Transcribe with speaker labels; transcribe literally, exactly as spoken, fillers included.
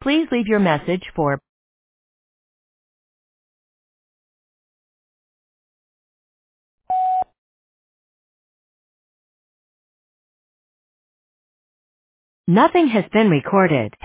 Speaker 1: Please leave your message for nothing has been recorded.